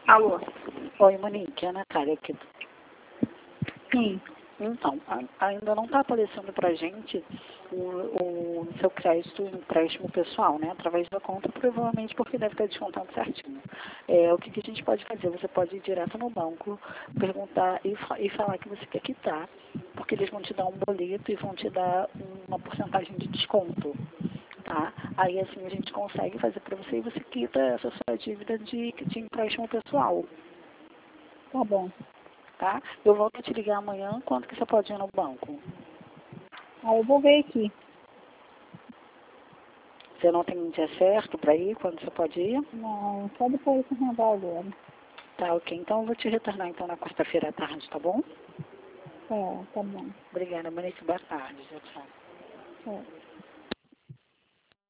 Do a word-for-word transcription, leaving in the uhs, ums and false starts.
Alô? Oi, Monique, é a Natália aqui. Sim. Então, a- ainda não está aparecendo para a gente o, o seu crédito em empréstimo pessoal, né? Através da conta, provavelmente porque deve estar descontando certinho. É, o que, que a gente pode fazer? Você pode ir direto no banco, perguntar e, fa- e falar que você quer quitar, porque eles vão te dar um boleto e vão te dar uma porcentagem de desconto. Tá? Aí assim a gente consegue fazer para você e você quita essa sua dívida de, de empréstimo pessoal. Tá bom. Tá? Eu volto a te ligar amanhã, quando que você pode ir no banco? Aí eu vou ver aqui. Você não tem um dia certo para ir, quando você pode ir? Não, só depois do carnaval agora. Tá, ok. Então eu vou te retornar então na quarta-feira à tarde, tá bom? Tá, tá bom. Obrigada, Monique. Boa tarde. Tchau, tchau. Tchau.